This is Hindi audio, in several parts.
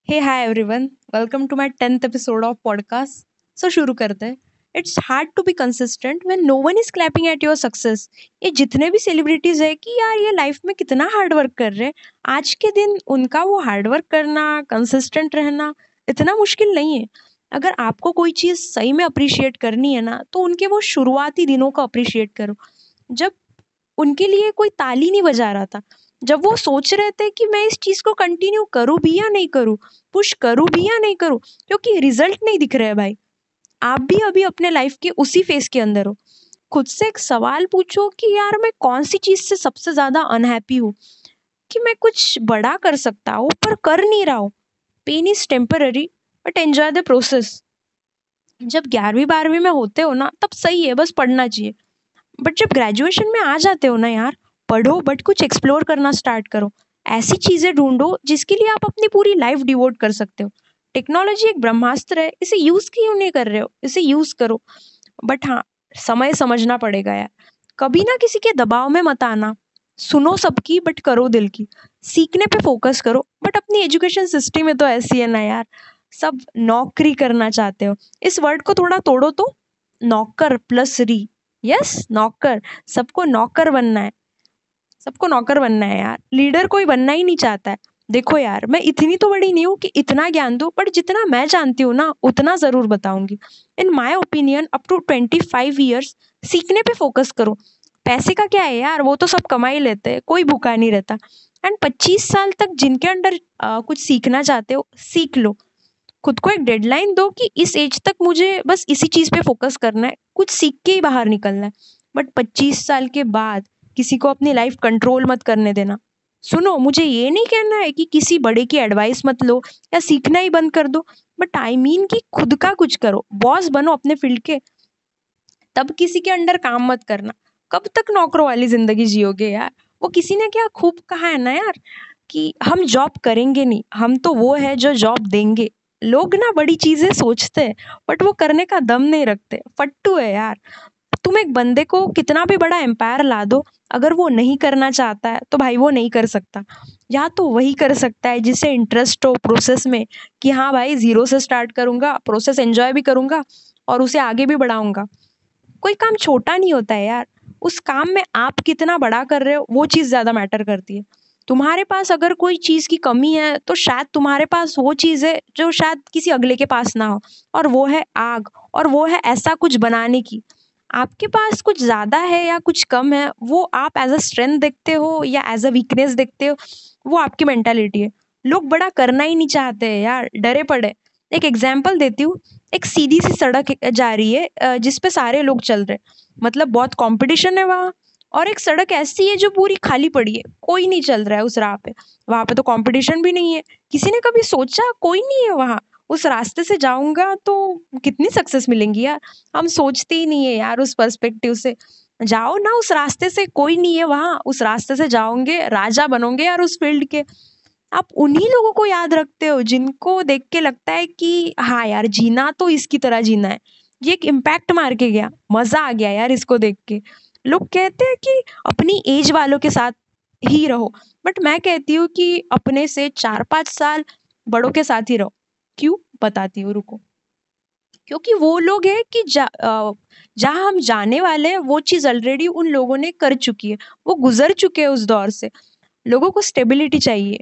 Hey hi everyone, welcome to my 10th episode of podcast. So शुरू करते हैं। It's hard to be consistent when no one is clapping at your success. ये जितने भी सेलिब्रिटीज है कि यार ये लाइफ में कितना हार्ड वर्क कर रहे हैं, आज के दिन उनका वो हार्ड वर्क करना, कंसिस्टेंट रहना इतना मुश्किल नहीं है। अगर आपको कोई चीज़ सही में अप्रिशिएट करनी है ना, तो उनके वो शुरुआती दिनों को अप्रिशिएट करो, जब उनके लिए कोई ताली नहीं बजा रहा था, जब वो सोच रहे थे कि मैं इस चीज़ को कंटिन्यू करूँ भी या नहीं करूँ, पुश करूँ भी या नहीं करूँ, क्योंकि रिजल्ट नहीं दिख रहे हैं भाई। आप भी अभी अपने लाइफ के उसी फेज के अंदर हो। खुद से एक सवाल पूछो कि यार मैं कौन सी चीज़ से सबसे ज़्यादा अनहैप्पी हूँ, कि मैं कुछ बड़ा कर सकता हूँ पर कर नहीं रहा हूँ। Pain is temporary but enjoy the process. जब 11वीं 12वीं में होते हो ना, तब सही है, बस पढ़ना चाहिए। बट जब ग्रेजुएशन में आ जाते हो ना यार, पढ़ो बट कुछ एक्सप्लोर करना स्टार्ट करो। ऐसी चीजें ढूंढो जिसके लिए आप अपनी पूरी लाइफ डिवोट कर सकते हो। टेक्नोलॉजी एक ब्रह्मास्त्र है, इसे यूज क्यों नहीं कर रहे हो, इसे यूज करो। बट हाँ, समय समझना पड़ेगा यार। कभी ना किसी के दबाव में मत आना। सुनो सबकी बट करो दिल की। सीखने पे फोकस करो, बट अपनी एजुकेशन सिस्टम में तो ऐसी है ना यार, सब नौकरी करना चाहते हो। इस वर्ड को थोड़ा तोड़ो तो। नौकर प्लस री। यस, नौकर। सबको नौकर बनना है। सबको नौकर बनना है यार, लीडर कोई बनना ही नहीं चाहता है। देखो यार, मैं इतनी तो बड़ी नहीं हूँ कि इतना ज्ञान दूँ, बट जितना मैं जानती हूँ ना उतना जरूर बताऊंगी। In my opinion up to 25 years सीखने पे फोकस करो। पैसे का क्या है यार, वो तो सब कमा ही लेते हैं, कोई भूखा नहीं रहता। एंड 25 साल तक जिनके अंडर कुछ सीखना चाहते हो, सीख लो। खुद को एक डेडलाइन दो कि इस एज तक मुझे बस इसी चीज पे फोकस करना है, कुछ सीख के ही बाहर निकलना है। बट 25 साल के बाद किसी को अपनी लाइफ कंट्रोल मत करने देना। सुनो, मुझे ये नहीं कहना है कि किसी बड़े की एडवाइस मत लो या सीखना ही बंद कर दो, बट आई मीन कि खुद का कुछ करो, बॉस बनो अपने फील्ड के। तब किसी के अंडर काम मत करना। कब तक नौकरों वाली जिंदगी जियोगे यार। वो किसी ने क्या खूब कहा है ना यार, कि हम जॉब करेंगे नहीं, हम तो वो है जो जॉब देंगे। लोग ना बड़ी चीजें सोचते हैं, बट वो करने का दम नहीं रखते, फट्टू है यार। तुम एक बंदे को कितना भी बड़ा एम्पायर ला दो, अगर वो नहीं करना चाहता है तो भाई वो नहीं कर सकता। या तो वही कर सकता है जिसे इंटरेस्ट हो प्रोसेस में, कि हाँ भाई, जीरो से स्टार्ट करूंगा, प्रोसेस एंजॉय भी करूंगा और उसे आगे भी बढ़ाऊंगा। कोई काम छोटा नहीं होता है यार, उस काम में आप कितना बड़ा कर रहे हो वो चीज़ ज़्यादा मैटर करती है। तुम्हारे पास अगर कोई चीज़ की कमी है, तो शायद तुम्हारे पास वो चीज़ है जो शायद किसी अगले के पास ना हो, और वो है आग, और वो है ऐसा कुछ बनाने की। आपके पास कुछ ज़्यादा है या कुछ कम है, वो आप एज अ स्ट्रेंथ देखते हो या एज अ वीकनेस देखते हो, वो आपकी मेंटालिटी है। लोग बड़ा करना ही नहीं चाहते हैं यार, डरे पड़े। एक एग्जाम्पल देती हूँ। एक सीधी सी सड़क जा रही है, जिस पे सारे लोग चल रहे हैं, मतलब बहुत कंपटीशन है वहाँ। और एक सड़क ऐसी है जो पूरी खाली पड़ी है, कोई नहीं चल रहा है उस राह पे। वहां पे तो कंपटीशन भी नहीं है। किसी ने कभी सोचा कोई नहीं है वहां, उस रास्ते से जाऊंगा तो कितनी सक्सेस मिलेंगी यार। हम सोचते ही नहीं है यार उस पर्सपेक्टिव से। जाओ ना उस रास्ते से, कोई नहीं है वहां, उस रास्ते से जाओगे, राजा बनोगे यार उस फील्ड के। आप उन्हीं लोगों को याद रखते हो जिनको देख के लगता है कि हाँ यार, जीना तो इसकी तरह जीना है। ये एक इम्पैक्ट मार के गया, मजा आ गया यार इसको देख के। लोग कहते हैं कि अपनी एज वालों के साथ ही रहो, बट मैं कहती हूँ कि अपने से 4 5 साल बड़ों के साथ ही रहो। क्यों, बताती हूँ, रुको। क्योंकि वो लोग हैं कि जहाँ हम जाने वाले हैं वो चीज़ ऑलरेडी उन लोगों ने कर चुकी है, वो गुजर चुके हैं उस दौर से। लोगों को स्टेबिलिटी चाहिए।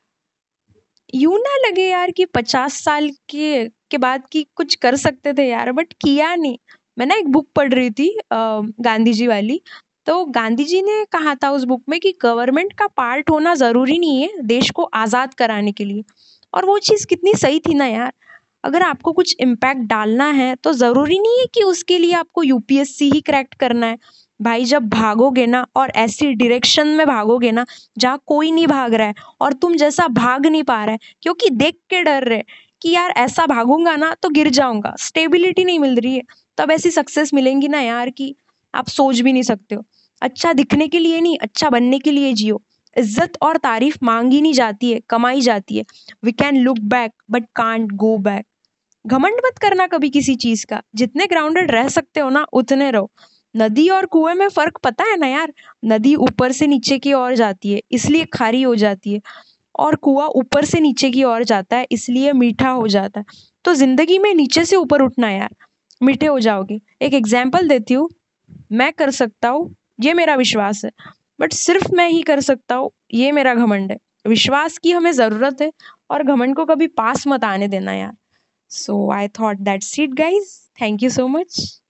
यूं ना लगे यार कि 50 साल के बाद की कुछ कर सकते थे यार, बट किया नहीं। मैं ना एक बुक पढ़ रही थी, गांधी जी वाली। तो गांधी जी ने कहा था उस बुक में कि गवर्नमेंट का पार्ट होना जरूरी नहीं है देश को आजाद कराने के लिए। और वो चीज कितनी सही थी ना यार। अगर आपको कुछ इम्पैक्ट डालना है तो जरूरी नहीं है कि उसके लिए आपको यूपीएससी ही क्रैक करना है। भाई, जब भागोगे ना और ऐसी डायरेक्शन में भागोगे ना जहाँ कोई नहीं भाग रहा है, और तुम जैसा भाग नहीं पा रहा है क्योंकि देख के डर रहे कि यार ऐसा भागूंगा ना तो गिर जाऊंगा, स्टेबिलिटी नहीं मिल रही है, तब ऐसी सक्सेस मिलेंगी ना यार कि आप सोच भी नहीं सकते हो। अच्छा दिखने के लिए नहीं, अच्छा बनने के लिए जियो। इज्जत और तारीफ मांगी नहीं जाती है, कमाई जाती है। We can look back but can't go back. घमंड मत करना कभी किसी चीज का, जितने ग्राउंडेड रह सकते हो ना उतने रहो। नदी और कुएं में फर्क पता है ना यार। नदी ऊपर से नीचे की ओर जाती है, इसलिए खारी हो जाती है। और कुआं ऊपर से नीचे की ओर जाता है, इसलिए मीठा हो जाता है। तो जिंदगी में नीचे से ऊपर उठना यार, मीठे हो जाओगे। एक एग्जाम्पल देती हूँ, मैं कर सकता हूँ, ये मेरा विश्वास है, बट सिर्फ मैं ही कर सकता हूँ, ये मेरा घमंड है। विश्वास की हमें जरूरत है, और घमंड को कभी पास मत आने देना यार। So I thought that's it guys, thank you so much.